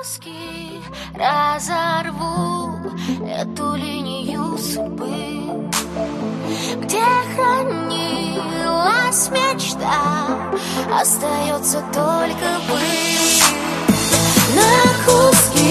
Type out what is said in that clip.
куски разорву эту линию судьбы, где хранилась мечта, остается только пыль. На куски